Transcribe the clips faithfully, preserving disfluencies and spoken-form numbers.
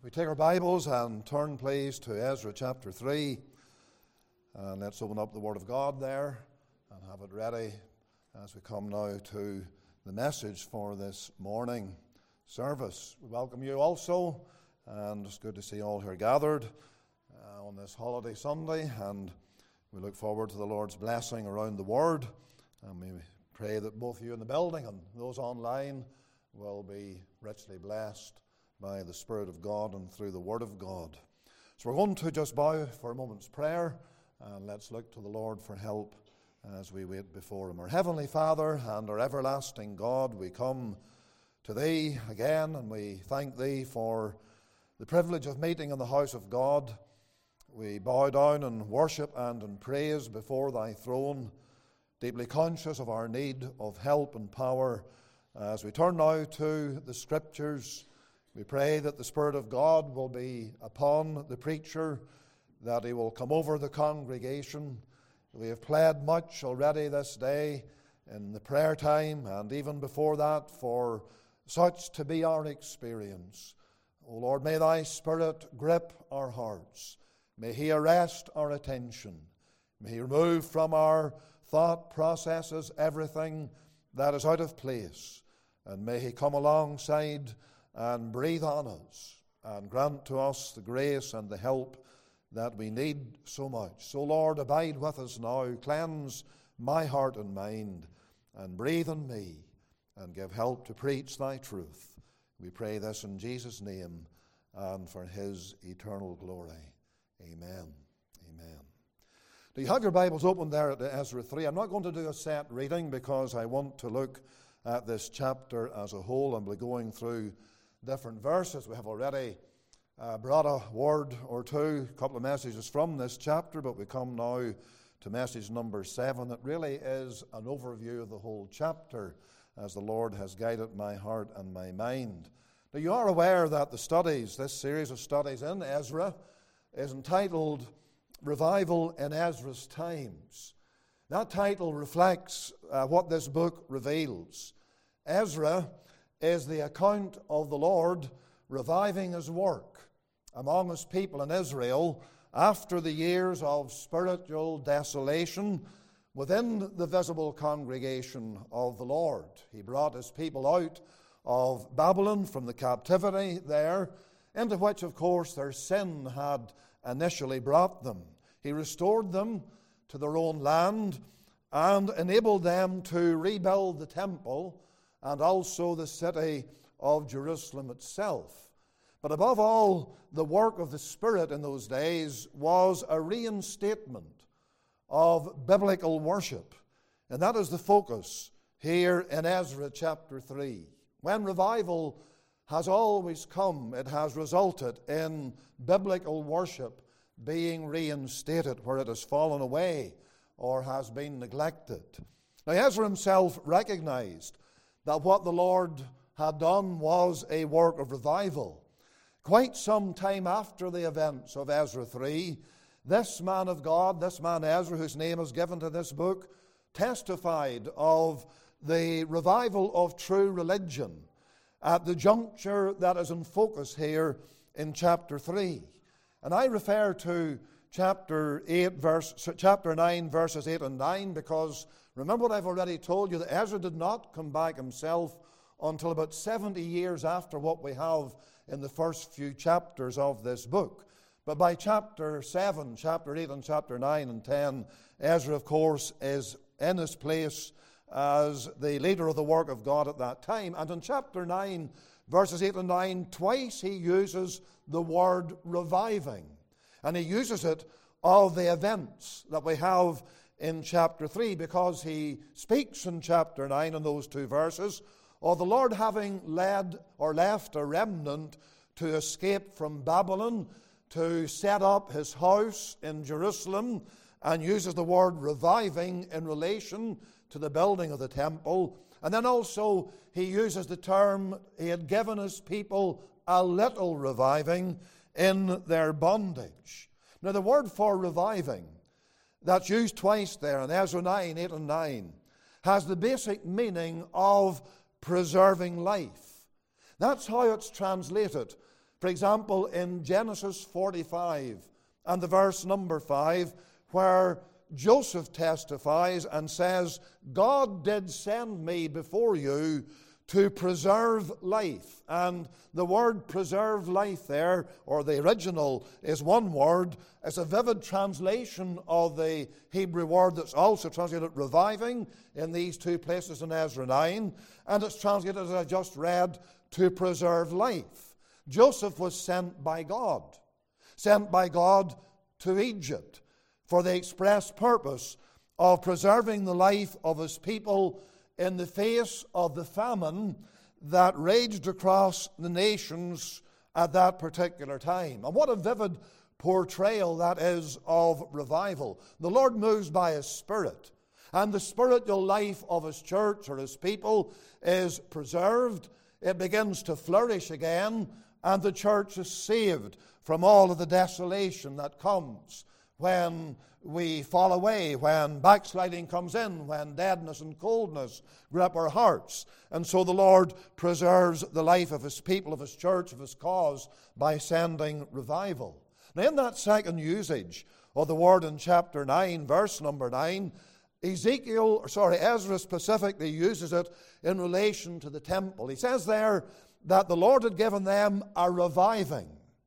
We take our Bibles and turn, please, to Ezra chapter three. And let's open up the Word of God there and have it ready as we come now to the message for this morning service. We welcome you also, and it's good to see you all here gathered uh, on this holiday Sunday. And we look forward to the Lord's blessing around the Word. And we pray that both you in the building and those online will be richly blessed by the Spirit of God and through the Word of God. So we're going to just bow for a moment's prayer, and let's look to the Lord for help as we wait before Him. Our Heavenly Father and our everlasting God, we come to Thee again, and we thank Thee for the privilege of meeting in the house of God. We bow down in worship and in praise before Thy throne, deeply conscious of our need of help and power. As we turn now to the Scriptures, we pray that the Spirit of God will be upon the preacher, that he will come over the congregation. We have played much already this day in the prayer time, and even before that, for such to be our experience. O Lord, may Thy Spirit grip our hearts. May He arrest our attention. May He remove from our thought processes everything that is out of place. And may He come alongside and breathe on us and grant to us the grace and the help that we need so much. So, Lord, abide with us now. Cleanse my heart and mind, and breathe on me, and give help to preach Thy truth. We pray this in Jesus' name and for His eternal glory. Amen. Amen. Do you have your Bibles open there at Ezra three? I'm not going to do a set reading because I want to look at this chapter as a whole, and we're going through different verses. We have already uh, brought a word or two, a couple of messages from this chapter, but we come now to message number seven. That really is an overview of the whole chapter as the Lord has guided my heart and my mind. Now, you are aware that the studies, this series of studies in Ezra, is entitled Revival in Ezra's Times. That title reflects uh, what this book reveals. Ezra is the account of the Lord reviving His work among His people in Israel after the years of spiritual desolation within the visible congregation of the Lord. He brought His people out of Babylon from the captivity there, into which, of course, their sin had initially brought them. He restored them to their own land and enabled them to rebuild the temple and also the city of Jerusalem itself. But above all, the work of the Spirit in those days was a reinstatement of biblical worship. And that is the focus here in Ezra chapter three. When revival has always come, it has resulted in biblical worship being reinstated where it has fallen away or has been neglected. Now, Ezra himself recognized that what the Lord had done was a work of revival. Quite some time after the events of Ezra three, this man of God, this man Ezra, whose name is given to this book, testified of the revival of true religion at the juncture that is in focus here in chapter three. And I refer to chapter eight, verse, chapter nine, verses eight and nine, because remember what I've already told you, that Ezra did not come back himself until about seventy years after what we have in the first few chapters of this book. But by chapter seven, chapter eight, and chapter nine and ten, Ezra, of course, is in his place as the leader of the work of God at that time. And in chapter nine, verses eight and nine, twice he uses the word reviving. And he uses it of the events that we have in chapter three, because he speaks in chapter nine in those two verses of the Lord having led or left a remnant to escape from Babylon, to set up His house in Jerusalem, and uses the word reviving in relation to the building of the temple. And then also he uses the term he had given His people a little reviving in their bondage. Now, the word for reviving that's used twice there in Ezra nine, eight and nine has the basic meaning of preserving life. That's how it's translated For example, in Genesis forty-five and the verse number five, where Joseph testifies and says, God did send me before you to preserve life. And the word preserve life there, or the original, is one word. It's a vivid translation of the Hebrew word that's also translated reviving in these two places in Ezra nine. And it's translated, as I just read, to preserve life. Joseph was sent by God, sent by God to Egypt for the express purpose of preserving the life of his people in the face of the famine that raged across the nations at that particular time. And what a vivid portrayal that is of revival. The Lord moves by His Spirit, and the spiritual life of His church or His people is preserved. It begins to flourish again, and the church is saved from all of the desolation that comes when we fall away, when backsliding comes in, when deadness and coldness grip our hearts. And so the Lord preserves the life of His people, of His church, of His cause, by sending revival. Now, in that second usage of the word in chapter nine, verse number nine, Ezekiel, sorry, Ezra specifically uses it in relation to the temple. He says there that the Lord had given them a reviving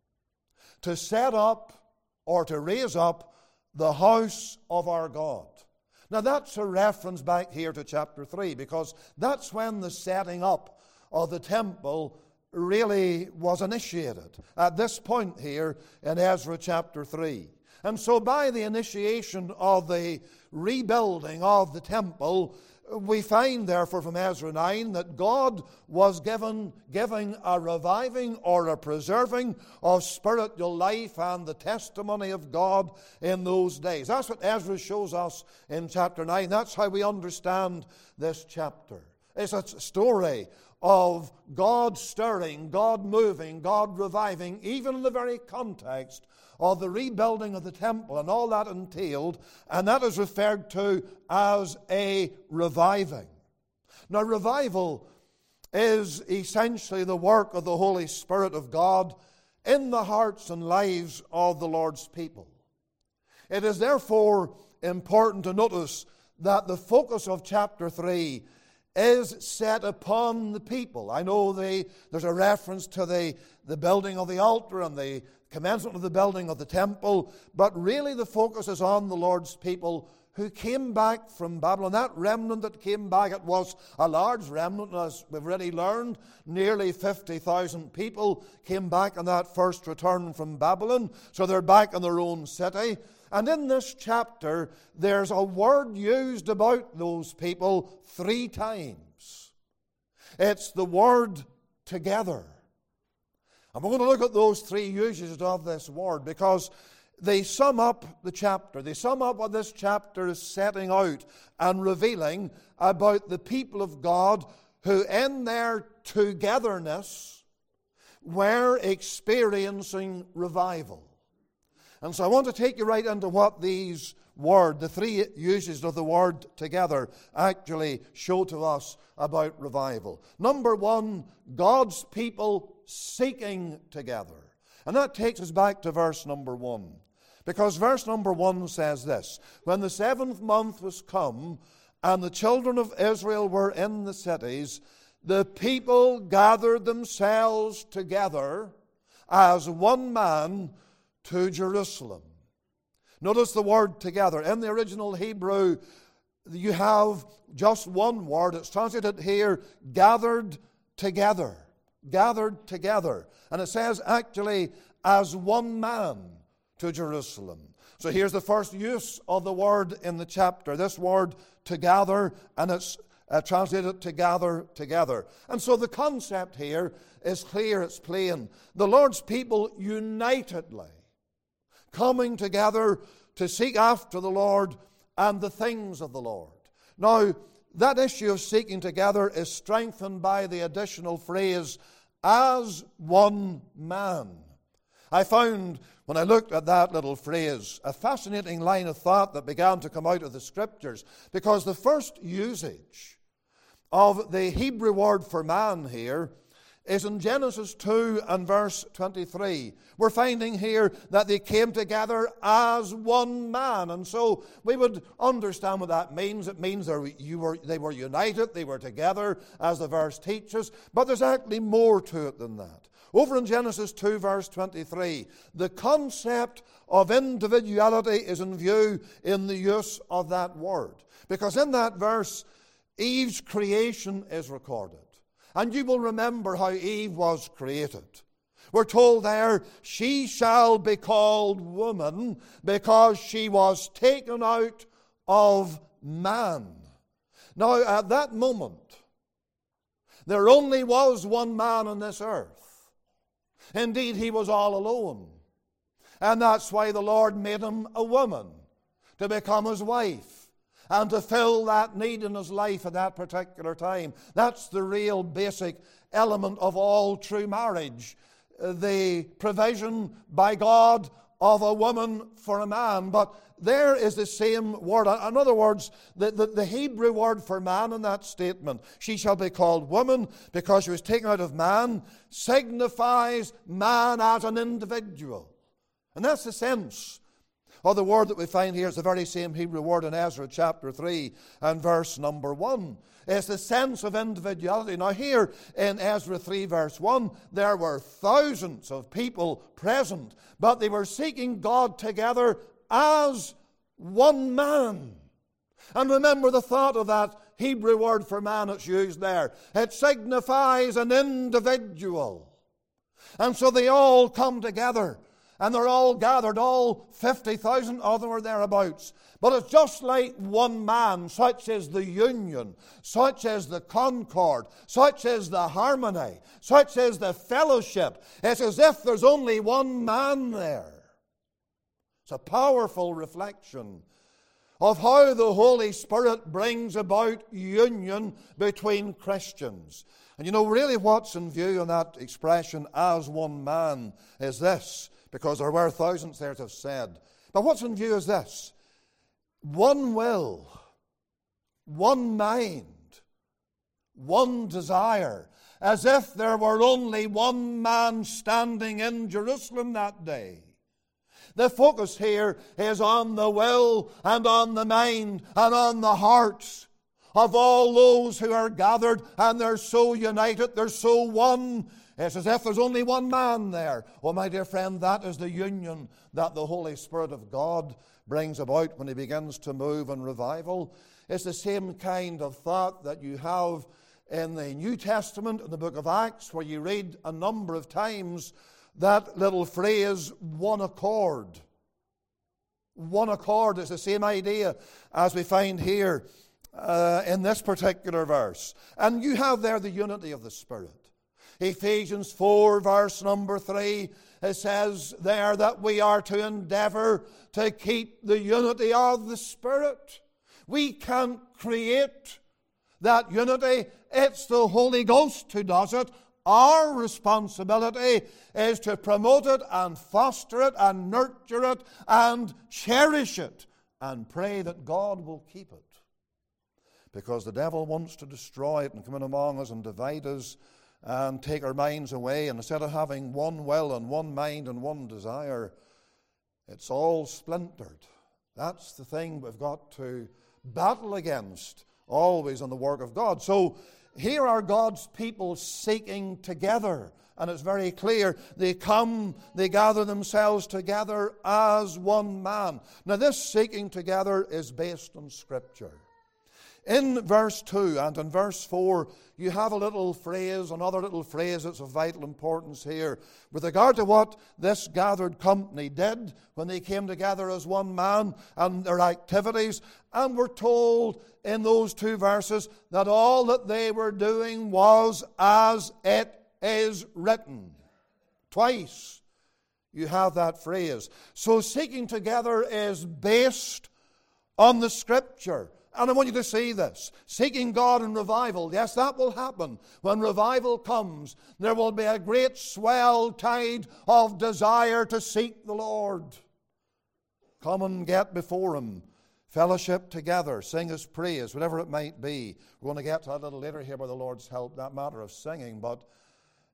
to set up or to raise up the house of our God. Now that's a reference back here to chapter three, because that's when the setting up of the temple really was initiated, at this point here in Ezra chapter three. And so by the initiation of the rebuilding of the temple, we find therefore from Ezra nine that God was given, giving a reviving or a preserving of spiritual life and the testimony of God in those days. That's what Ezra shows us in chapter nine. That's how we understand this chapter. It's a story of God stirring, God moving, God reviving, even in the very context of the rebuilding of the temple and all that entailed, and that is referred to as a reviving. Now, revival is essentially the work of the Holy Spirit of God in the hearts and lives of the Lord's people. It is therefore important to notice that the focus of chapter three is set upon the people. I know the, there's a reference to the, the building of the altar and the commencement of the building of the temple, but really the focus is on the Lord's people who came back from Babylon. That remnant that came back, it was a large remnant, as we've already learned. Nearly fifty thousand people came back on that first return from Babylon, so they're back in their own city. And in this chapter, there's a word used about those people three times. It's the word together. And we're going to look at those three usages of this word because they sum up the chapter. They sum up what this chapter is setting out and revealing about the people of God who in their togetherness were experiencing revival. And so I want to take you right into what these words, the three uses of the word together, actually show to us about revival. Number one, God's people seeking together. And that takes us back to verse number one. Because verse number one says this: when the seventh month was come, and the children of Israel were in the cities, the people gathered themselves together as one man to Jerusalem. Notice the word together. In the original Hebrew, you have just one word. It's translated here, gathered together. Gathered together. And it says actually, as one man to Jerusalem. So here's the first use of the word in the chapter. This word to gather, and it's uh, translated to gather together. And so the concept here is clear, it's plain. The Lord's people unitedly coming together to seek after the Lord and the things of the Lord. Now, that issue of seeking together is strengthened by the additional phrase, as one man. I found, when I looked at that little phrase, a fascinating line of thought that began to come out of the Scriptures, because the first usage of the Hebrew word for man here is in Genesis two and verse twenty-three. We're finding here that they came together as one man. And so we would understand what that means. It means you were, they were united, they were together, as the verse teaches. But there's actually more to it than that. Over in Genesis two verse twenty-three, the concept of individuality is in view in the use of that word. Because in that verse, Eve's creation is recorded. And you will remember how Eve was created. We're told there, she shall be called woman because she was taken out of man. Now, at that moment, there only was one man on this earth. Indeed, he was all alone. And that's why the Lord made him a woman, to become his wife and to fill that need in his life at that particular time. That's the real basic element of all true marriage. The provision by God of a woman for a man. But there is the same word. In other words, the, the, the Hebrew word for man in that statement, she shall be called woman because she was taken out of man, signifies man as an individual. And that's the sense of the word that we find here. Is the very same Hebrew word in Ezra chapter three and verse number one. It's the sense of individuality. Now here in Ezra three verse one, there were thousands of people present, but they were seeking God together as one man. And remember the thought of that Hebrew word for man that's used there. It signifies an individual. And so they all come together. And they're all gathered, all fifty thousand of them are thereabouts. But it's just like one man, such is the union, such is the concord, such is the harmony, such is the fellowship. It's as if there's only one man there. It's a powerful reflection of how the Holy Spirit brings about union between Christians. And you know, really what's in view in that expression, as one man, is this. Because there were thousands there to have said. But what's in view is this. One will, one mind, one desire, as if there were only one man standing in Jerusalem that day. The focus here is on the will and on the mind and on the hearts of all those who are gathered, and they're so united, they're so one. It's as if there's only one man there. Oh, my dear friend, that is the union that the Holy Spirit of God brings about when He begins to move in revival. It's the same kind of thought that you have in the New Testament, in the book of Acts, where you read a number of times that little phrase, one accord. One accord is the same idea as we find here uh, in this particular verse. And you have there the unity of the Spirit. Ephesians four verse number three, it says there that we are to endeavor to keep the unity of the Spirit. We can't create that unity. It's the Holy Ghost who does it. Our responsibility is to promote it and foster it and nurture it and cherish it and pray that God will keep it. Because the devil wants to destroy it and come in among us and divide us and take our minds away. And instead of having one will and one mind and one desire, it's all splintered. That's the thing we've got to battle against always in the work of God. So here are God's people seeking together. And it's very clear. They come, they gather themselves together as one man. Now this seeking together is based on Scripture. In verse two and in verse four, you have a little phrase, another little phrase that's of vital importance here with regard to what this gathered company did when they came together as one man and their activities. And we're told in those two verses that all that they were doing was as it is written. Twice you have that phrase. So seeking together is based on the Scripture. And I want you to see this. Seeking God in revival. Yes, that will happen. When revival comes, there will be a great swell tide of desire to seek the Lord. Come and get before Him. Fellowship together. Sing His praise, whatever it might be. We're going to get to that a little later here by the Lord's help, that matter of singing. But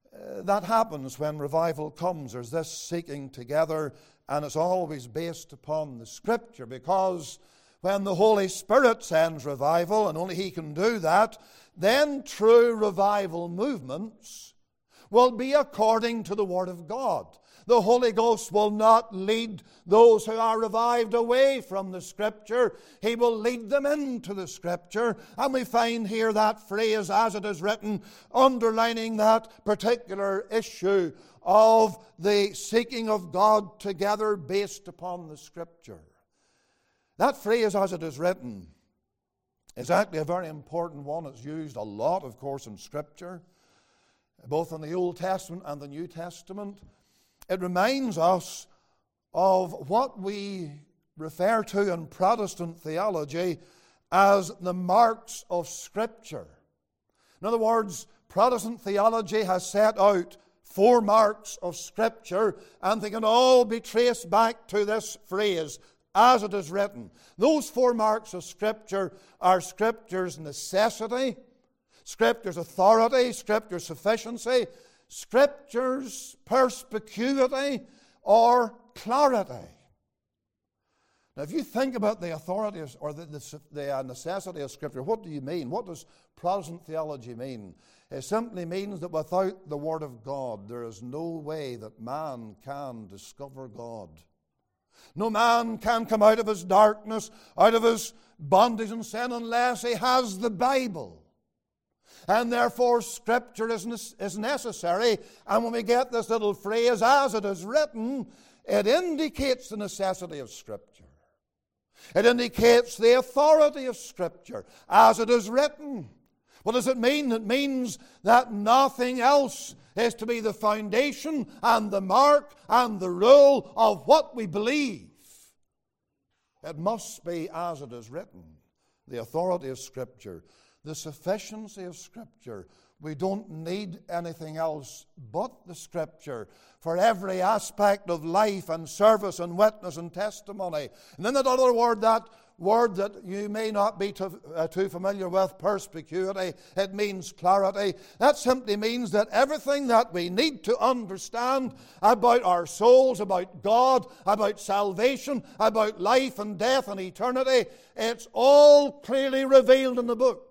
uh, that happens when revival comes. There's this seeking together, and it's always based upon the Scripture, because when the Holy Spirit sends revival, and only He can do that, then true revival movements will be according to the Word of God. The Holy Ghost will not lead those who are revived away from the Scripture. He will lead them into the Scripture. And we find here that phrase, as it is written, underlining that particular issue of the seeking of God together based upon the Scripture. That phrase, as it is written, is actually a very important one. It's used a lot, of course, in Scripture, both in the Old Testament and the New Testament. It reminds us of what we refer to in Protestant theology as the marks of Scripture. In other words, Protestant theology has set out four marks of Scripture, and they can all be traced back to this phrase, as it is written. Those four marks of Scripture are Scripture's necessity, Scripture's authority, Scripture's sufficiency, Scripture's perspicuity or clarity. Now, if you think about the authority or the, the, the necessity of Scripture, what do you mean? What does Protestant theology mean? It simply means that without the Word of God, there is no way that man can discover God. No man can come out of his darkness, out of his bondage and sin, unless he has the Bible. And therefore Scripture is, is necessary. And when we get this little phrase, as it is written, it indicates the necessity of Scripture. It indicates the authority of Scripture, as it is written. What does it mean? It means that nothing else is to be the foundation and the mark and the rule of what we believe. It must be as it is written. The authority of Scripture, the sufficiency of Scripture. We don't need anything else but the Scripture for every aspect of life and service and witness and testimony. And in that other word, that word that you may not be too, uh, too familiar with, perspicuity, it means clarity. That simply means that everything that we need to understand about our souls, about God, about salvation, about life and death and eternity, it's all clearly revealed in the book.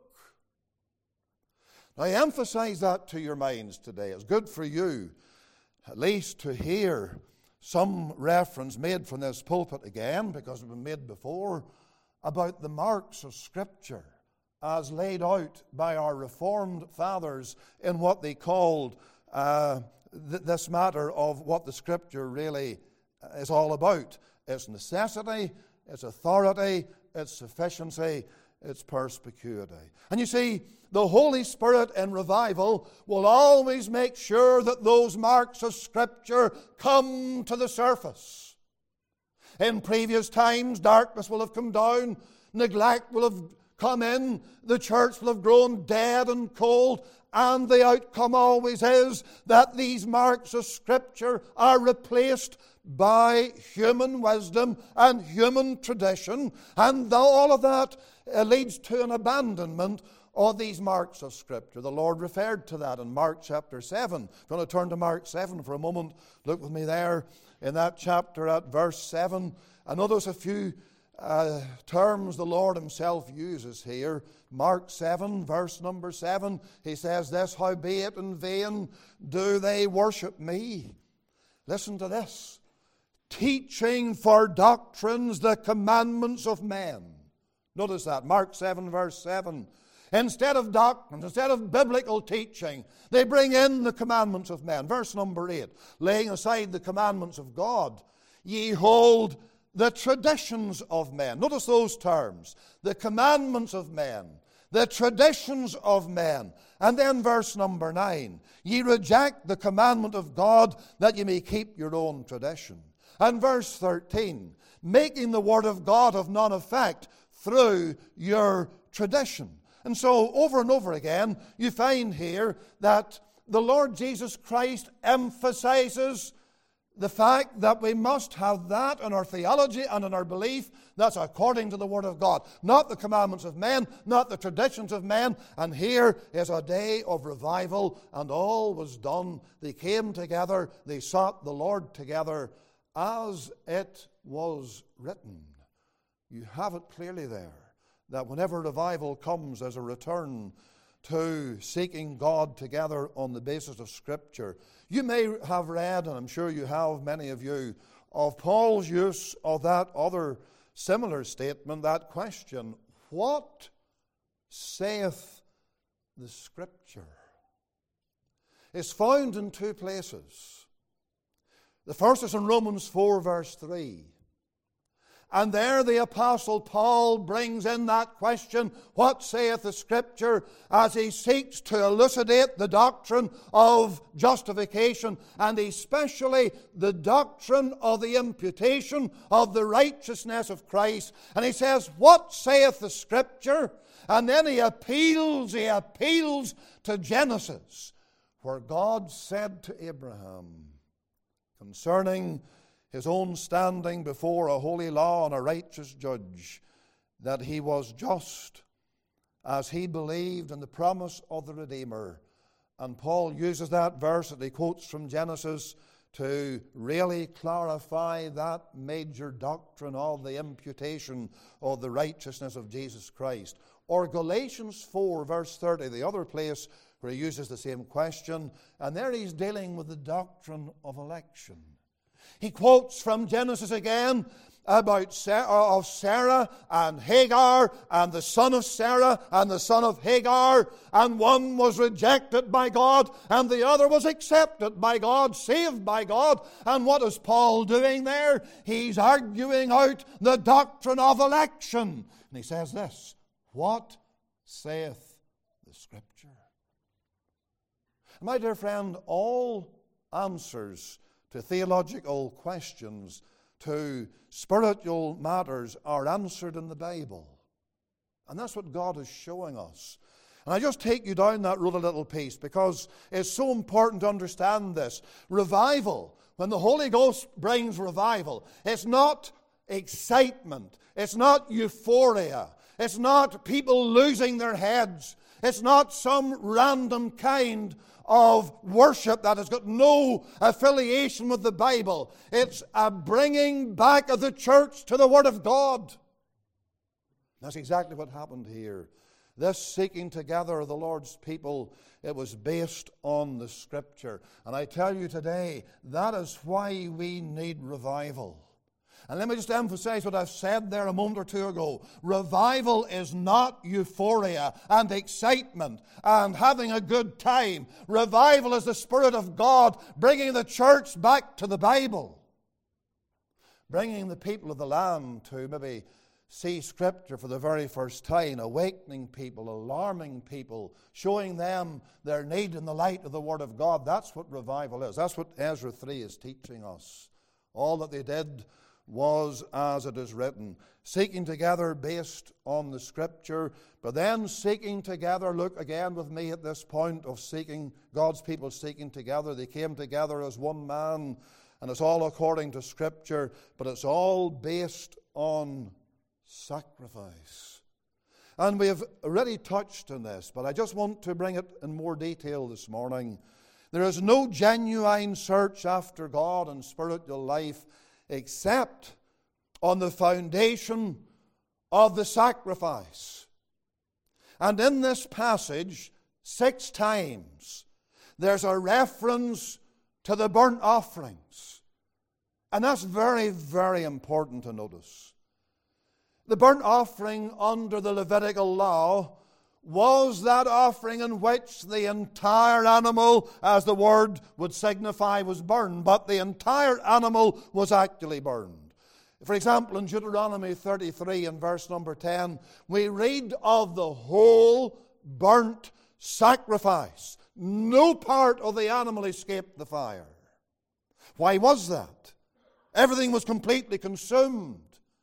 I emphasize that to your minds today. It's good for you, at least, to hear some reference made from this pulpit again, because it's been made before, about the marks of Scripture as laid out by our Reformed fathers in what they called uh, th- this matter of what the Scripture really is all about. Its necessity, its authority, its sufficiency, its perspicuity. And you see, the Holy Spirit in revival will always make sure that those marks of Scripture come to the surface. In previous times, darkness will have come down, neglect will have come in, the church will have grown dead and cold, and the outcome always is that these marks of Scripture are replaced by human wisdom and human tradition, and all of that leads to an abandonment of these marks of Scripture. The Lord referred to that in Mark chapter seven. If you want to turn to Mark seven for a moment, look with me there in that chapter at verse seven. I know there's a few uh, terms the Lord Himself uses here. Mark seven, verse number seven, He says this, "Howbeit in vain do they worship me." Listen to this. "Teaching for doctrines the commandments of men." Notice that, Mark seven, verse seven. Instead of doctrines, instead of biblical teaching, they bring in the commandments of men. Verse number eight, "Laying aside the commandments of God, ye hold the traditions of men." Notice those terms. The commandments of men, the traditions of men. And then verse number nine, "Ye reject the commandment of God, that ye may keep your own tradition." And verse thirteen, "Making the word of God of none effect through your tradition." And so, over and over again, you find here that the Lord Jesus Christ emphasizes the fact that we must have that in our theology and in our belief that's according to the Word of God. Not the commandments of men, not the traditions of men. And here is a day of revival, and all was done. They came together, they sought the Lord together, as it was written. You have it clearly there, that whenever revival comes as a return to seeking God together on the basis of Scripture. You may have read, and I'm sure you have, many of you, of Paul's use of that other similar statement, that question, what saith the Scripture? It's found in two places. The first is in Romans four, verse three. And there the Apostle Paul brings in that question, what saith the Scripture, as he seeks to elucidate the doctrine of justification, and especially the doctrine of the imputation of the righteousness of Christ. And he says, what saith the Scripture? And then he appeals, he appeals to Genesis, where God said to Abraham concerning his own standing before a holy law and a righteous judge, that he was just as he believed in the promise of the Redeemer. And Paul uses that verse that he quotes from Genesis to really clarify that major doctrine of the imputation of the righteousness of Jesus Christ. Or Galatians four, verse thirty, the other place where he uses the same question, and there he's dealing with the doctrine of election. He quotes from Genesis again about Sarah, of Sarah and Hagar, and the son of Sarah and the son of Hagar, and one was rejected by God and the other was accepted by God, saved by God. And what is Paul doing there? He's arguing out the doctrine of election. And he says this, what saith the Scripture? My dear friend, all answers to theological questions, to spiritual matters, are answered in the Bible. And that's what God is showing us. And I just take you down that road a little piece, because it's so important to understand this. Revival, when the Holy Ghost brings revival, it's not excitement, it's not euphoria, it's not people losing their heads, it's not some random kind of worship that has got no affiliation with the Bible. It's a bringing back of the church to the Word of God. That's exactly what happened here. This seeking together of the Lord's people, it was based on the Scripture. And I tell you today, that is why we need revival. And let me just emphasize what I've said there a moment or two ago. Revival is not euphoria and excitement and having a good time. Revival is the Spirit of God bringing the church back to the Bible. Bringing the people of the land to maybe see Scripture for the very first time, awakening people, alarming people, showing them their need in the light of the Word of God. That's what revival is. That's what Ezra three is teaching us. All that they did was as it is written, seeking together based on the Scripture, but then seeking together, look again with me at this point of seeking, God's people seeking together. They came together as one man, and it's all according to Scripture, but it's all based on sacrifice. And we have already touched on this, but I just want to bring it in more detail this morning. There is no genuine search after God and spiritual life except on the foundation of the sacrifice. And in this passage, six times, there's a reference to the burnt offerings. And that's very, very important to notice. The burnt offering under the Levitical law was that offering in which the entire animal, as the word would signify, was burned, but the entire animal was actually burned. For example, in Deuteronomy thirty-three and verse number ten, we read of the whole burnt sacrifice. No part of the animal escaped the fire. Why was that? Everything was completely consumed.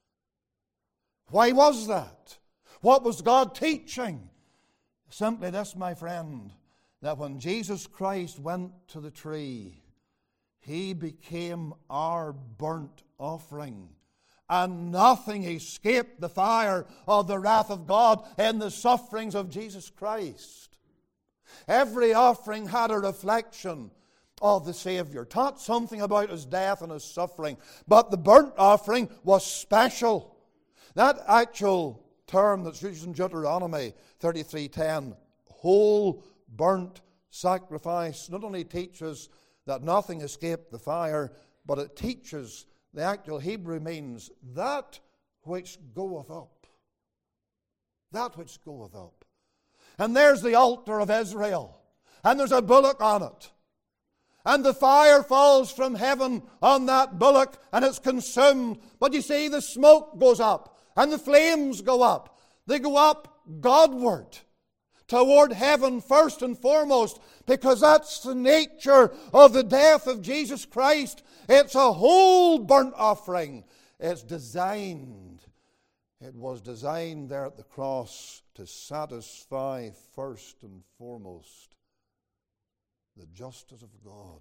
Why was that? What was God teaching? Simply this, my friend, that when Jesus Christ went to the tree, He became our burnt offering. And nothing escaped the fire of the wrath of God in the sufferings of Jesus Christ. Every offering had a reflection of the Savior, taught something about His death and His suffering. But the burnt offering was special. That actual term that's used in Deuteronomy thirty-three ten, whole burnt sacrifice, not only teaches that nothing escaped the fire, but it teaches, the actual Hebrew means, that which goeth up. That which goeth up. And there's the altar of Israel, and there's a bullock on it. And the fire falls from heaven on that bullock, and it's consumed. But you see, the smoke goes up, and the flames go up. They go up Godward, toward heaven first and foremost, because that's the nature of the death of Jesus Christ. It's a whole burnt offering. It's designed, it was designed there at the cross to satisfy first and foremost the justice of God.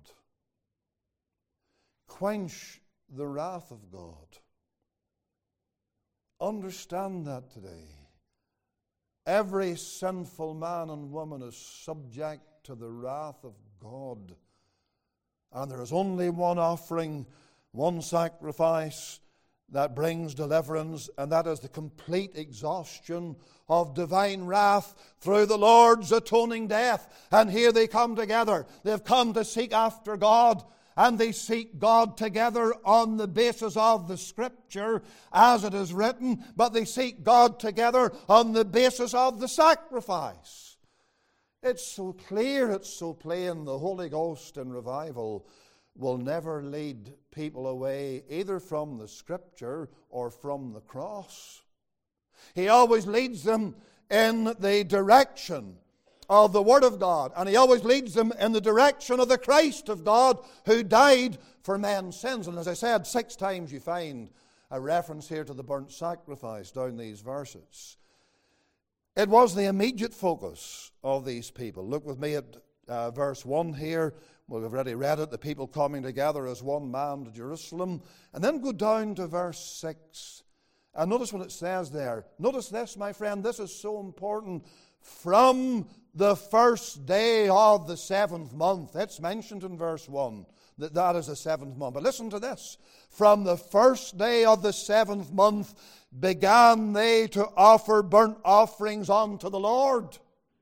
Quench the wrath of God. Understand that today. Every sinful man and woman is subject to the wrath of God. And there is only one offering, one sacrifice that brings deliverance, and that is the complete exhaustion of divine wrath through the Lord's atoning death. And here they come together. They've come to seek after God, and they seek God together on the basis of the Scripture as it is written, but they seek God together on the basis of the sacrifice. It's so clear, it's so plain. The Holy Ghost in revival will never lead people away either from the Scripture or from the cross. He always leads them in the direction of the Word of God, and He always leads them in the direction of the Christ of God who died for men's sins. And as I said, six times you find a reference here to the burnt sacrifice down these verses. It was the immediate focus of these people. Look with me at uh, verse one here. We've already read it, the people coming together as one man to Jerusalem. And then go down to verse six. And notice what it says there. Notice this, my friend, this is so important. From the first day of the seventh month. It's mentioned in verse one that that is the seventh month. But listen to this. From the first day of the seventh month began they to offer burnt offerings unto the Lord.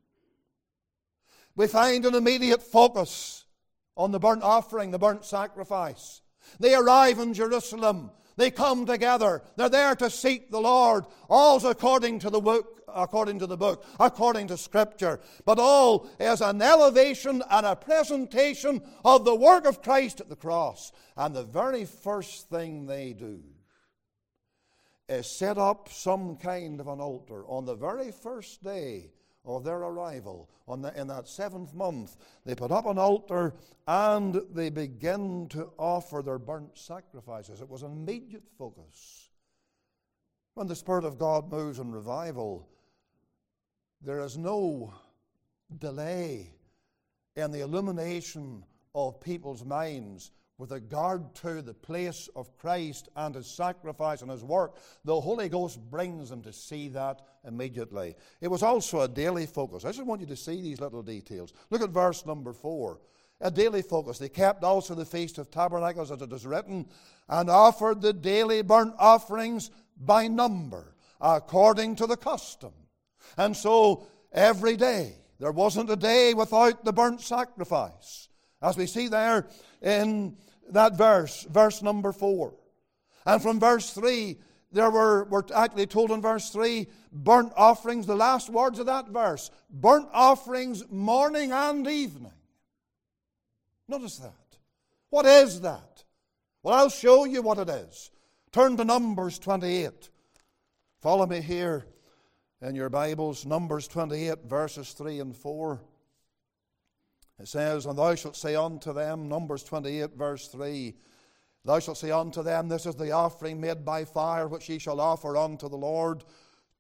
We find an immediate focus on the burnt offering, the burnt sacrifice. They arrive in Jerusalem. They come together. They're there to seek the Lord. All's according to the book, according to the book, according to Scripture. But all is an elevation and a presentation of the work of Christ at the cross. And the very first thing they do is set up some kind of an altar on the very first day of their arrival, on the, in that seventh month. They put up an altar and they begin to offer their burnt sacrifices. It was an immediate focus. When the Spirit of God moves in revival, there is no delay in the illumination of people's minds with regard to the place of Christ and His sacrifice and His work. The Holy Ghost brings them to see that immediately. It was also a daily focus. I just want you to see these little details. Look at verse number four. A daily focus. They kept also the Feast of Tabernacles, as it is written, and offered the daily burnt offerings by number, according to the custom. And so, every day, there wasn't a day without the burnt sacrifice. As we see there in that verse, verse number four. And from verse three, there were, we're actually told in verse three, burnt offerings, the last words of that verse, burnt offerings morning and evening. Notice that. What is that? Well, I'll show you what it is. Turn to Numbers twenty-eight. Follow me here in your Bibles, Numbers twenty-eight, verses three and four. It says, and thou shalt say unto them, Numbers twenty-eight, verse three, thou shalt say unto them, this is the offering made by fire, which ye shall offer unto the Lord.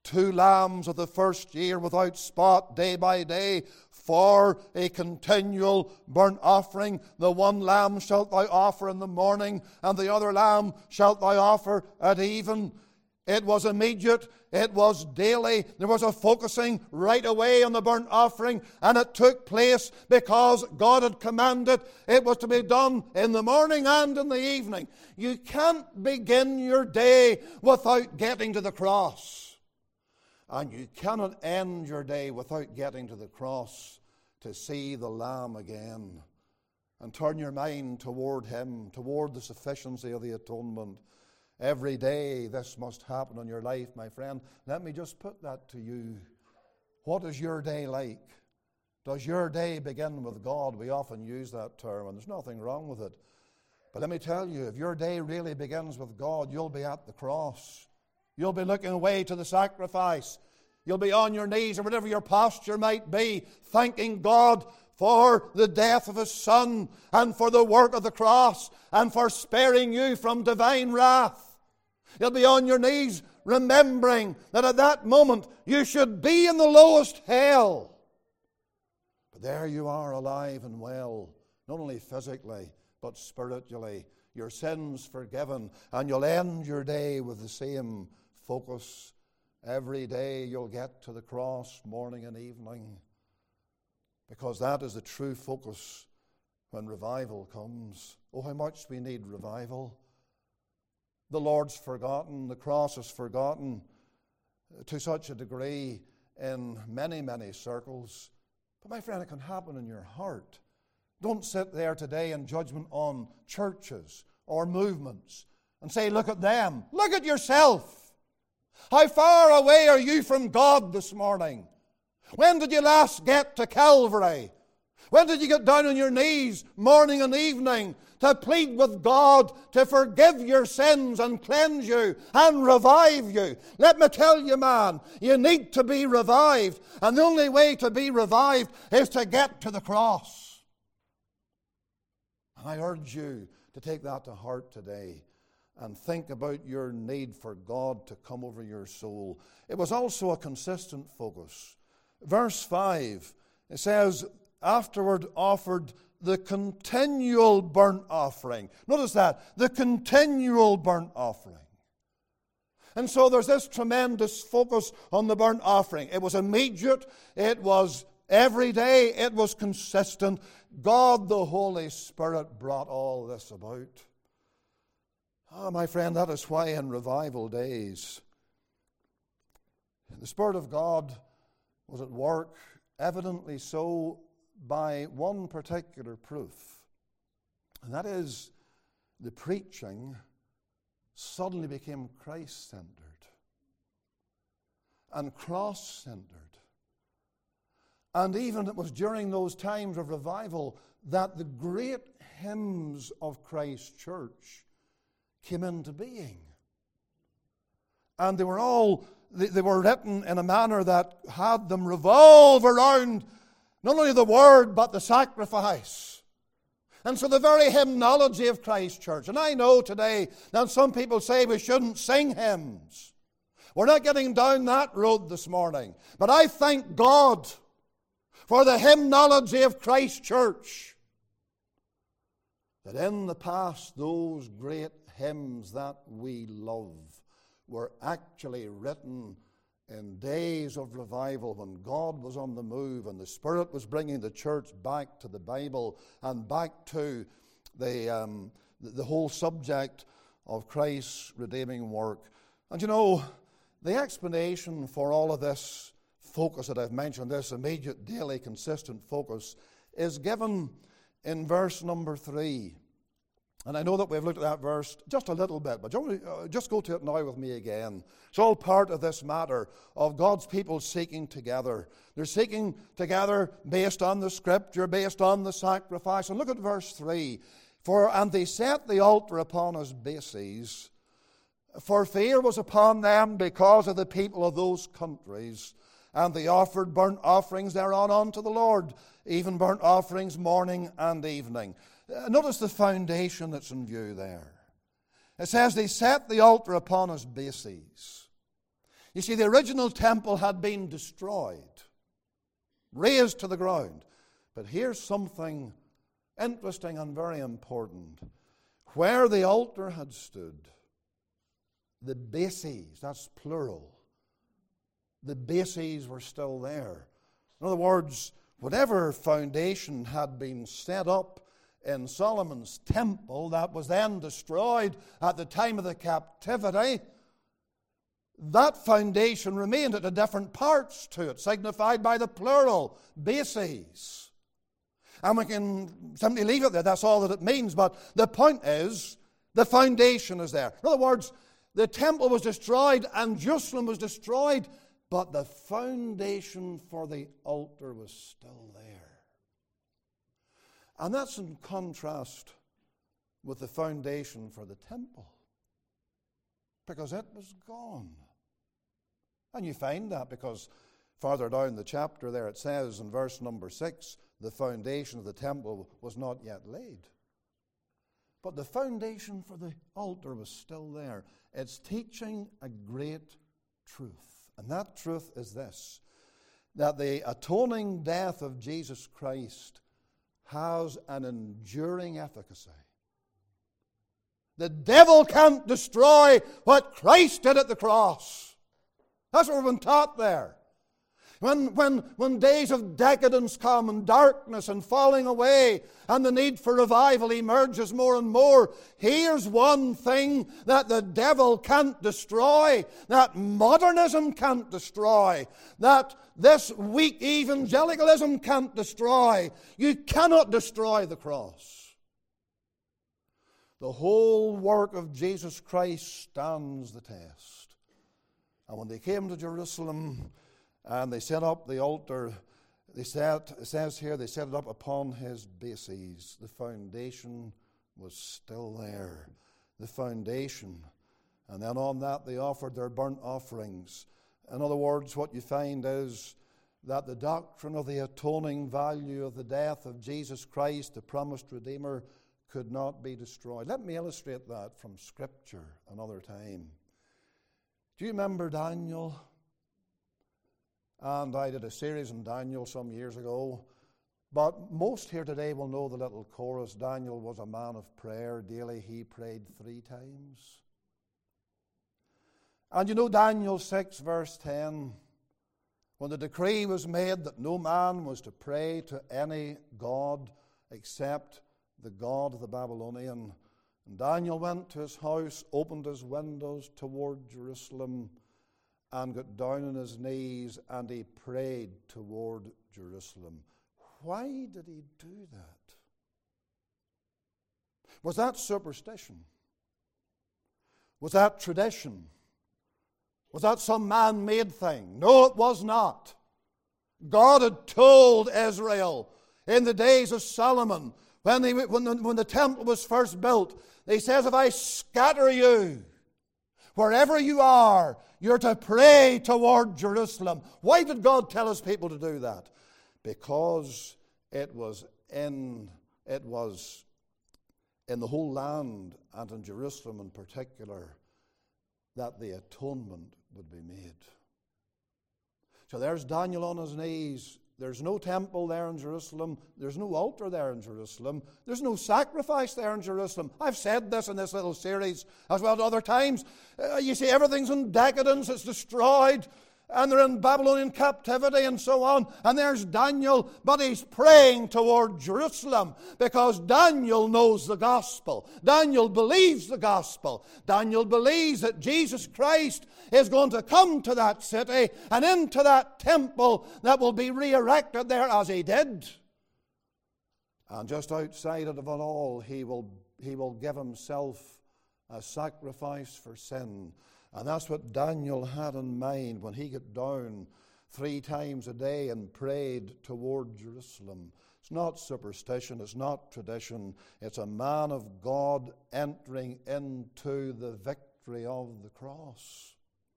two lambs of the first year without spot day by day for a continual burnt offering. The one lamb shalt thou offer in the morning, and the other lamb shalt thou offer at even. It was immediate. It was daily. There was a focusing right away on the burnt offering, and it took place because God had commanded it was to be done in the morning and in the evening. You can't begin your day without getting to the cross. And you cannot end your day without getting to the cross to see the Lamb again and turn your mind toward Him, toward the sufficiency of the atonement. Every day this must happen in your life, my friend. Let me just put that to you. What is your day like? Does your day begin with God? We often use that term, and there's nothing wrong with it. But let me tell you, if your day really begins with God, you'll be at the cross. You'll be looking away to the sacrifice. You'll be on your knees, or whatever your posture might be, thanking God for the death of His Son and for the work of the cross and for sparing you from divine wrath. You'll be on your knees remembering that at that moment you should be in the lowest hell. But there you are, alive and well, not only physically but spiritually. Your sins forgiven, and you'll end your day with the same focus. Every day you'll get to the cross, morning and evening, because that is the true focus when revival comes. Oh, how much we need revival. The Lord's forgotten, the cross is forgotten to such a degree in many, many circles. But my friend, it can happen in your heart. Don't sit there today in judgment on churches or movements and say, look at them. Look at yourself. How far away are you from God this morning? When did you last get to Calvary? When did you get down on your knees morning and evening to plead with God to forgive your sins and cleanse you and revive you? Let me tell you, man, you need to be revived. And the only way to be revived is to get to the cross. And I urge you to take that to heart today and think about your need for God to come over your soul. It was also a consistent focus. Verse five, it says, afterward offered the continual burnt offering. Notice that, the continual burnt offering. And so there's this tremendous focus on the burnt offering. It was immediate, it was every day, it was consistent. God the Holy Spirit brought all this about. Ah, oh, my friend, that is why in revival days, the Spirit of God was at work, evidently so, by one particular proof. And that is, the preaching suddenly became Christ-centered and cross-centered. And even it was during those times of revival that the great hymns of Christ's church came into being. And they were all, they, they were written in a manner that had them revolve around not only the word but the sacrifice. And so the very hymnology of Christ's church, and I know today that some people say we shouldn't sing hymns. We're not getting down that road this morning. But I thank God for the hymnology of Christ's church, that in the past those great hymns that we love were actually written in days of revival when God was on the move and the Spirit was bringing the church back to the Bible and back to the, um, the whole subject of Christ's redeeming work. And you know, the explanation for all of this focus that I've mentioned, this immediate, daily, consistent focus, is given in verse number three. And I know that we've looked at that verse just a little bit, but just go to it now with me again. It's all part of this matter of God's people seeking together. They're seeking together based on the Scripture, based on the sacrifice. And look at verse three. For, and they set the altar upon his bases, for fear was upon them because of the people of those countries. And they offered burnt offerings thereon unto the Lord, even burnt offerings morning and evening. Notice the foundation that's in view there. It says they set the altar upon his bases. You see, the original temple had been destroyed, razed to the ground. But here's something interesting and very important. Where the altar had stood, the bases, that's plural, the bases were still there. In other words, whatever foundation had been set up in Solomon's temple that was then destroyed at the time of the captivity, that foundation remained at the different parts to it, signified by the plural, bases. And we can simply leave it there, that's all that it means. But the point is, the foundation is there. In other words, the temple was destroyed and Jerusalem was destroyed, but the foundation for the altar was still there. And that's in contrast with the foundation for the temple, because it was gone. And you find that because farther down the chapter there it says in verse number six, the foundation of the temple was not yet laid. But the foundation for the altar was still there. It's teaching a great truth. And that truth is this, that the atoning death of Jesus Christ has an enduring efficacy. The devil can't destroy what Christ did at the cross. That's what we've been taught there. When, when, when days of decadence come and darkness and falling away and the need for revival emerges more and more, here's one thing that the devil can't destroy, that modernism can't destroy, that this weak evangelicalism can't destroy. You cannot destroy the cross. The whole work of Jesus Christ stands the test. And when they came to Jerusalem, and they set up the altar, they set, it says here, they set it up upon his bases. The foundation was still there. The foundation. And then on that they offered their burnt offerings. In other words, what you find is that the doctrine of the atoning value of the death of Jesus Christ, the promised Redeemer, could not be destroyed. Let me illustrate that from Scripture another time. Do you remember Daniel? And I did a series on Daniel some years ago. But most here today will know the little chorus, Daniel was a man of prayer. Daily he prayed three times. And you know Daniel six verse ten, when the decree was made that no man was to pray to any god except the God of the Babylonian. And Daniel went to his house, opened his windows toward Jerusalem, and got down on his knees, and he prayed toward Jerusalem. Why did he do that? Was that superstition? Was that tradition? Was that some man-made thing? No, it was not. God had told Israel in the days of Solomon, when, they, when, the, when the temple was first built, he says, if I scatter you, wherever you are, you're to pray toward Jerusalem. Why did God tell his people to do that? Because it was in, it was in the whole land, and in Jerusalem in particular, that the atonement would be made. So there's Daniel on his knees. There's no temple there in Jerusalem. There's no altar there in Jerusalem. There's no sacrifice there in Jerusalem. I've said this in this little series as well as other times. Uh, you see, everything's in decadence. It's destroyed. And they're in Babylonian captivity and so on. And there's Daniel, but he's praying toward Jerusalem because Daniel knows the gospel. Daniel believes the gospel. Daniel believes that Jesus Christ is going to come to that city and into that temple that will be re-erected there as he did. And just outside of it all, he will, he will give himself a sacrifice for sin. And that's what Daniel had in mind when he got down three times a day and prayed toward Jerusalem. It's not superstition, it's not tradition. It's a man of God entering into the victory of the cross.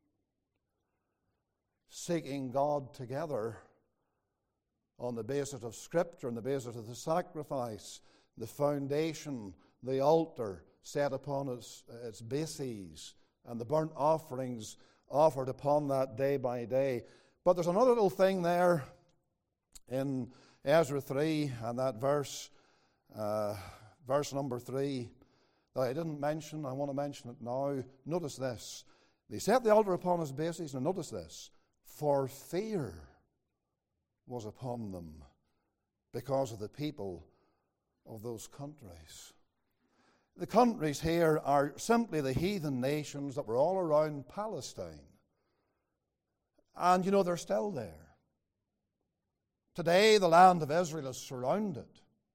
Seeking God together on the basis of Scripture, on the basis of the sacrifice, the foundation, the altar set upon its, its bases, and the burnt offerings offered upon that day by day. But there's another little thing there in Ezra three and that verse, uh, verse number three, that I didn't mention. I want to mention it now. Notice this. They set the altar upon its bases, and notice this. For fear was upon them because of the people of those countries. The countries here are simply the heathen nations that were all around Palestine. And you know, they're still there. Today, the land of Israel is surrounded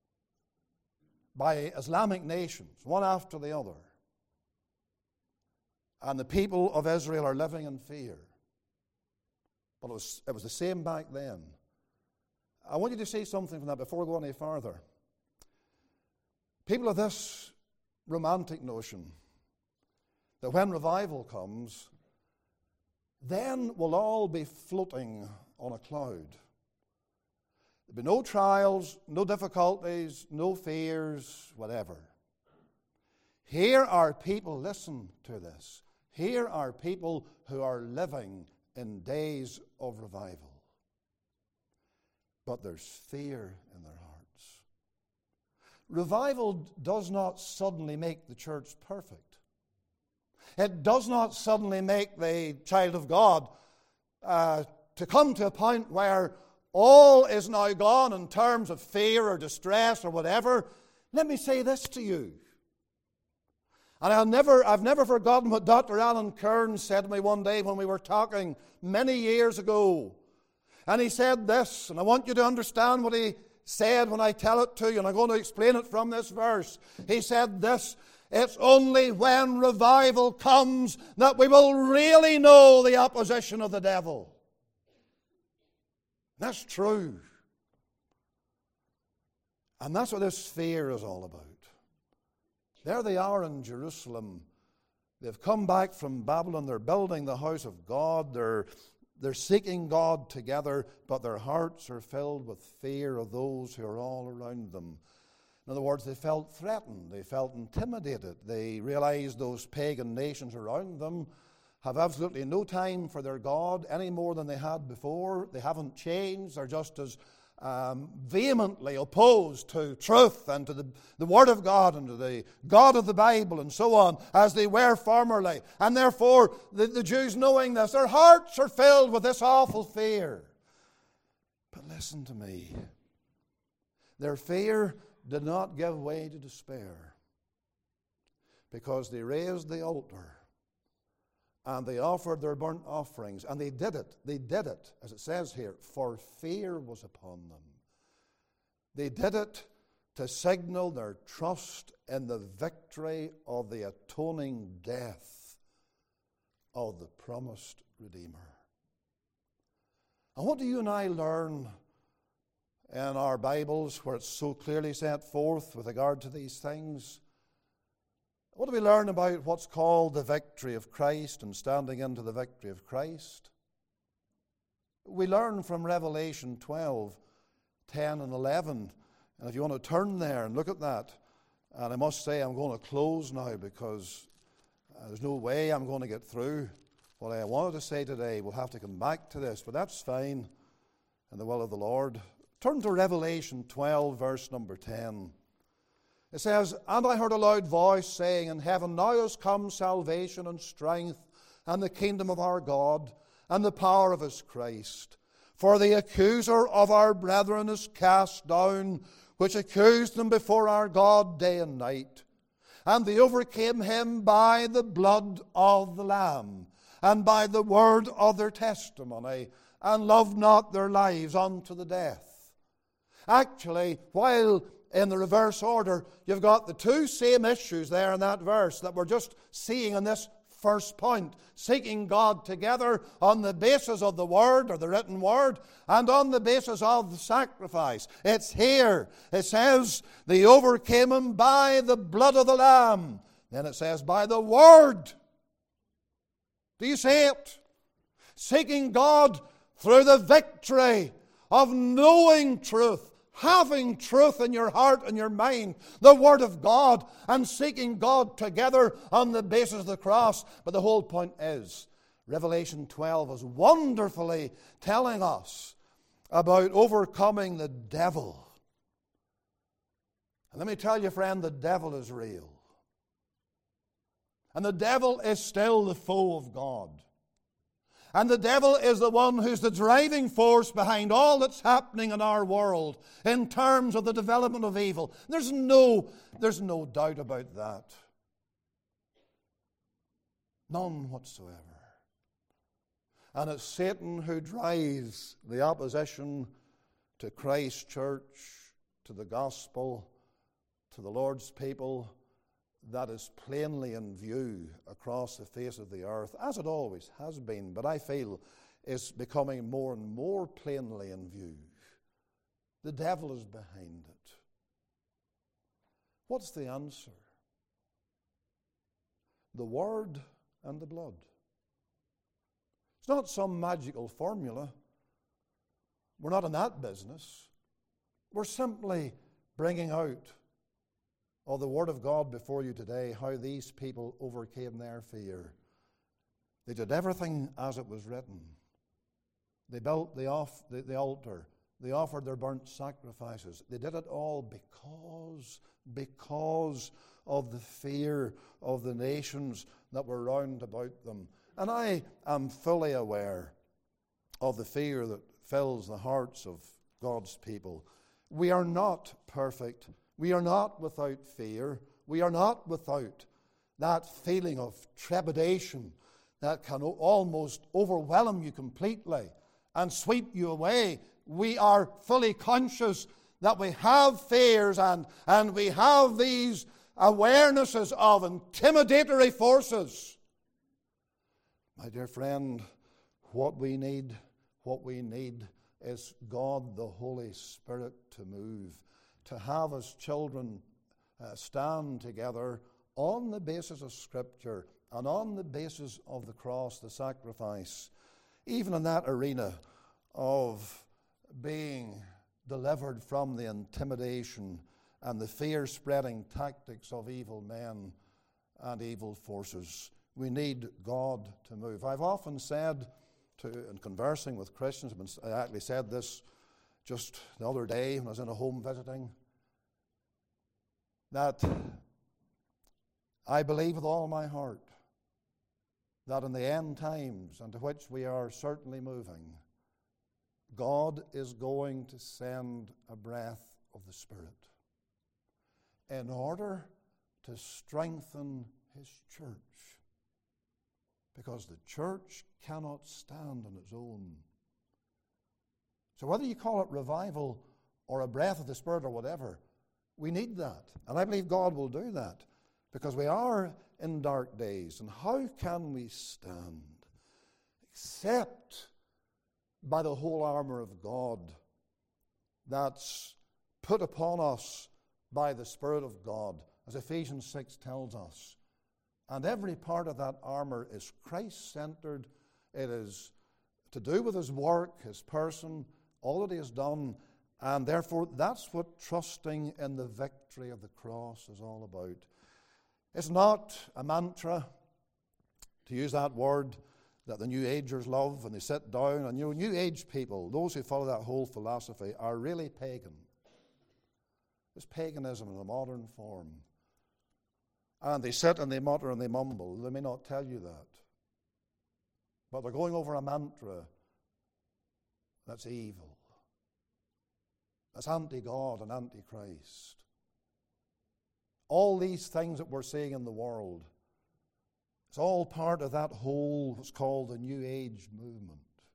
by Islamic nations, one after the other. And the people of Israel are living in fear. But it was, it was the same back then. I want you to see something from that before we go any further. People of this romantic notion that when revival comes, then we'll all be floating on a cloud. There'll be no trials, no difficulties, no fears, whatever. Here are people, listen to this, here are people who are living in days of revival. But there's fear in their hearts. Revival does not suddenly make the church perfect. It does not suddenly make the child of God uh, to come to a point where all is now gone in terms of fear or distress or whatever. Let me say this to you. And I'll never, I've never forgotten what Doctor Alan Kearns said to me one day when we were talking many years ago. And he said this, and I want you to understand what he said when I tell it to you, and I'm going to explain it from this verse. He said this, it's only when revival comes that we will really know the opposition of the devil. That's true. And that's what this fear is all about. There they are in Jerusalem. They've come back from Babylon. They're building the house of God. They're, they're seeking God together, but their hearts are filled with fear of those who are all around them. In other words, they felt threatened. They felt intimidated. They realized those pagan nations around them have absolutely no time for their God any more than they had before. They haven't changed. They're just as um, vehemently opposed to truth and to the, the Word of God and to the God of the Bible and so on as they were formerly. And therefore, the, the Jews, knowing this, their hearts are filled with this awful fear. But listen to me. Their fear did not give way to despair, because they raised the altar and they offered their burnt offerings, and they did it, they did it, as it says here, for fear was upon them. They did it to signal their trust in the victory of the atoning death of the promised Redeemer. And what do you and I learn in our Bibles where it's so clearly set forth with regard to these things? What do we learn about what's called the victory of Christ and standing into the victory of Christ? We learn from Revelation twelve, ten and eleven. And if you want to turn there and look at that, and I must say I'm going to close now because uh, there's no way I'm going to get through what I wanted to say today. We'll have to come back to this, but that's fine in the will of the Lord. Turn to Revelation twelve, verse number ten. It says, "And I heard a loud voice saying in heaven, Now is come salvation and strength and the kingdom of our God and the power of his Christ. For the accuser of our brethren is cast down, which accused them before our God day and night. And they overcame him by the blood of the Lamb and by the word of their testimony, and loved not their lives unto the death." Actually, while in the reverse order, you've got the two same issues there in that verse that we're just seeing in this first point. Seeking God together on the basis of the Word, or the written Word, and on the basis of the sacrifice. It's here. It says, they overcame him by the blood of the Lamb. Then it says, by the Word. Do you see it? Seeking God through the victory of knowing truth, having truth in your heart and your mind, the Word of God, and seeking God together on the basis of the cross. But the whole point is, Revelation twelve is wonderfully telling us about overcoming the devil. And let me tell you, friend, the devil is real. And the devil is still the foe of God. And the devil is the one who's the driving force behind all that's happening in our world in terms of the development of evil. There's no, there's no doubt about that. None whatsoever. And it's Satan who drives the opposition to Christ's church, to the gospel, to the Lord's people, that is plainly in view across the face of the earth, as it always has been, but I feel is becoming more and more plainly in view. The devil is behind it. What's the answer? The Word and the blood. It's not some magical formula. We're not in that business. We're simply bringing out of the Word of God before you today how these people overcame their fear. They did everything as it was written. They built the, off, the, the altar. They offered their burnt sacrifices. They did it all because, because of the fear of the nations that were round about them. And I am fully aware of the fear that fills the hearts of God's people. We are not perfect. We are not without fear. We are not without that feeling of trepidation that can almost overwhelm you completely and sweep you away. We are fully conscious that we have fears and, and we have these awarenesses of intimidatory forces. My dear friend, what we need, what we need is God the Holy Spirit to move, to have His children uh, stand together on the basis of Scripture and on the basis of the cross, the sacrifice, even in that arena of being delivered from the intimidation and the fear-spreading tactics of evil men and evil forces. We need God to move. I've often said, to, in conversing with Christians, I actually said this just the other day when I was in a home visiting, that I believe with all my heart that in the end times, into which we are certainly moving, God is going to send a breath of the Spirit in order to strengthen His church. Because the church cannot stand on its own. So whether you call it revival or a breath of the Spirit or whatever, we need that. And I believe God will do that. Because we are in dark days. And how can we stand? Except by the whole armor of God that's put upon us by the Spirit of God, as Ephesians six tells us. And every part of that armor is Christ-centered. It is to do with His work, His person, all that He has done. And therefore, that's what trusting in the victory of the cross is all about. It's not a mantra, to use that word that the New Agers love when they sit down. And you know, New Age people, those who follow that whole philosophy, are really pagan. It's paganism in a modern form. And they sit and they mutter and they mumble. They may not tell you that. But they're going over a mantra that's evil. That's anti-God and anti-Christ. All these things that we're seeing in the world, it's all part of that whole, what's called the New Age movement.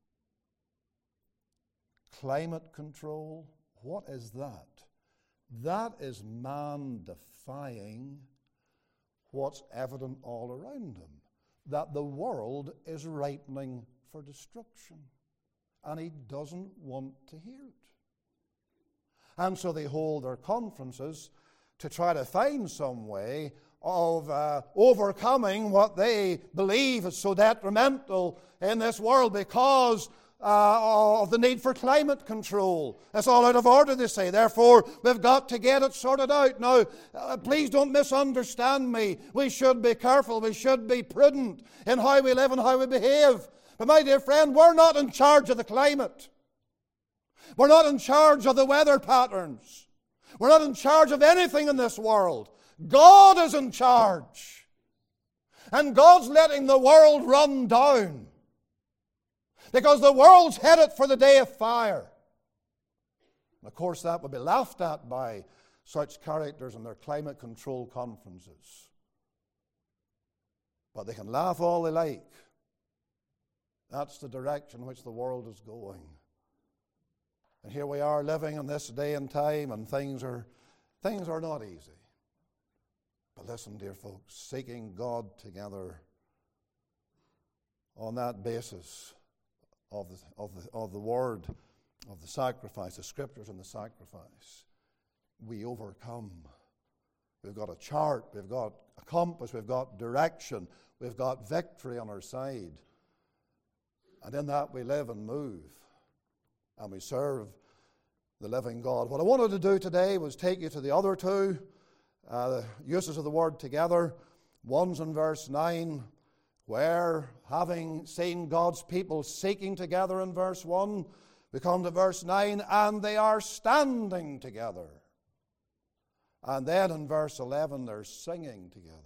Climate control, what is that? That is man defying what's evident all around him, that the world is ripening for destruction, and he doesn't want to hear it. And so they hold their conferences to try to find some way of uh, overcoming what they believe is so detrimental in this world, because uh, of the need for climate control. It's all out of order, they say. Therefore, we've got to get it sorted out. Now, uh, please don't misunderstand me. We should be careful. We should be prudent in how we live and how we behave. But my dear friend, we're not in charge of the climate. We're not in charge of the weather patterns. We're not in charge of anything in this world. God is in charge. And God's letting the world run down, because the world's headed for the day of fire. And of course, that would be laughed at by such characters in their climate control conferences. But they can laugh all they like. That's the direction in which the world is going. And here we are living in this day and time, and things are, things are not easy. But listen, dear folks, seeking God together on that basis of the, of the, of the Word, of the sacrifice, the Scriptures and the sacrifice, we overcome. We've got a chart, we've got a compass, we've got direction, we've got victory on our side. And in that we live and move, and we serve the living God. What I wanted to do today was take you to the other two uh, the uses of the word together. One's in verse nine, where, having seen God's people seeking together in verse one, we come to verse nine, and they are standing together. And then in verse eleven, they're singing together.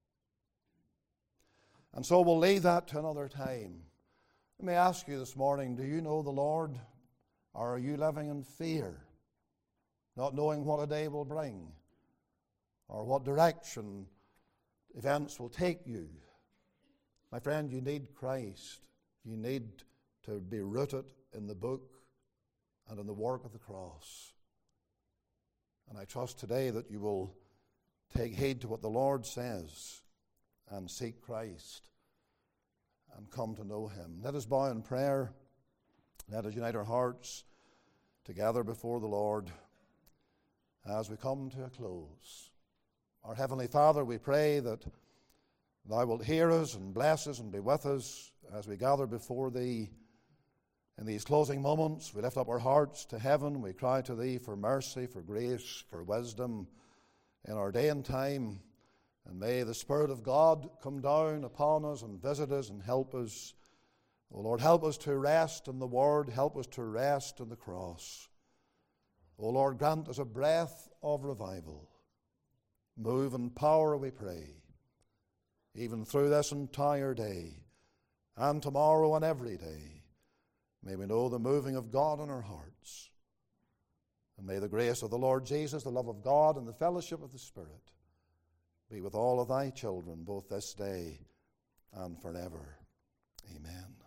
And so we'll leave that to another time. Let me ask you this morning, do you know the Lord? Or are you living in fear, not knowing what a day will bring, or what direction events will take you? My friend, you need Christ. You need to be rooted in the book and in the work of the cross. And I trust today that you will take heed to what the Lord says and seek Christ and come to know Him. Let us bow in prayer. Let us unite our hearts together before the Lord as we come to a close. Our Heavenly Father, we pray that Thou wilt hear us and bless us and be with us as we gather before Thee in these closing moments. We lift up our hearts to heaven. We cry to Thee for mercy, for grace, for wisdom in our day and time. And may the Spirit of God come down upon us and visit us and help us. Oh Lord, help us to rest in the Word. Help us to rest in the cross. Oh Lord, grant us a breath of revival. Move in power, we pray, even through this entire day and tomorrow and every day. May we know the moving of God in our hearts. And may the grace of the Lord Jesus, the love of God, and the fellowship of the Spirit be with all of Thy children, both this day and forever. Amen.